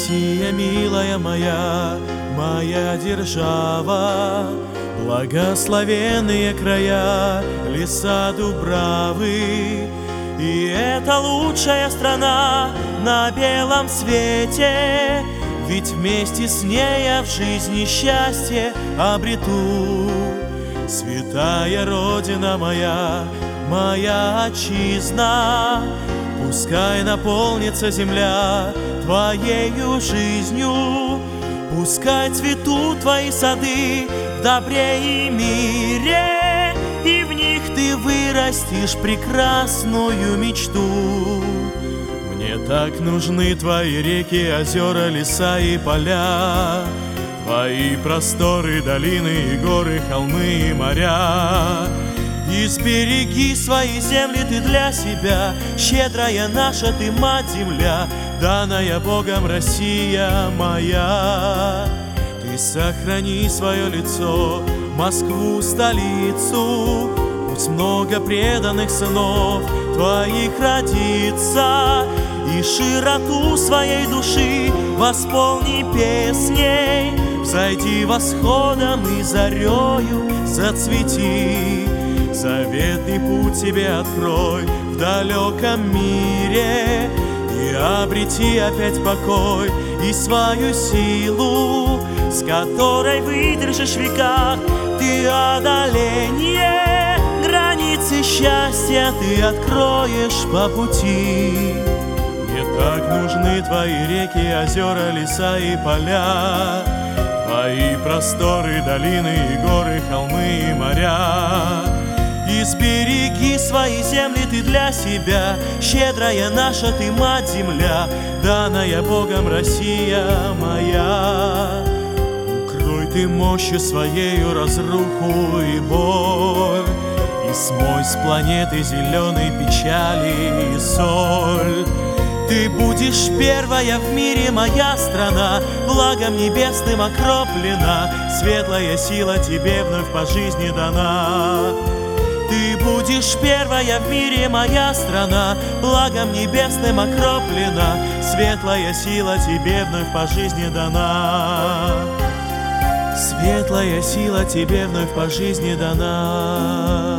Россия, милая моя, моя держава, благословенные края, леса, дубравы. И это лучшая страна на белом свете, ведь вместе с ней я в жизни счастье обрету. Святая Родина моя, моя отчизна, пускай наполнится земля Твоею жизнью, пускай цветут Твои сады в добре и мире, и в них Ты вырастешь прекрасную мечту. Мне так нужны Твои реки, озера, леса и поля, Твои просторы, долины и горы, холмы и моря. И сбереги свои земли Ты для себя, щедрая наша Ты, Мать-Земля, данная Богом Россия моя. Ты сохрани свое лицо, Москву, столицу, пусть много преданных сынов Твоих родится, и широту своей души восполни песней. Взойди восходом и зарею зацвети, заветный путь себе открой в далеком мире, и обрети опять покой и свою силу, с которой выдержишь в веках Ты одоление. Границы счастья Ты откроешь по пути. Мне так нужны Твои реки, озера, леса и поля, Твои просторы, долины и горы, холмы и моря. И сбереги свои земли Ты для себя, щедрая наша Ты, Мать-Земля, данная Богом Россия моя. Укрой Ты мощью своею разруху и боль, и смой с планеты зеленой печали и соль. Ты будешь первая в мире, моя страна, благом небесным окроплена, светлая сила Тебе вновь по жизни дана. Ты будешь первая в мире, моя страна, благом небесным окроплена, светлая сила Тебе вновь по жизни дана. Светлая сила Тебе вновь по жизни дана.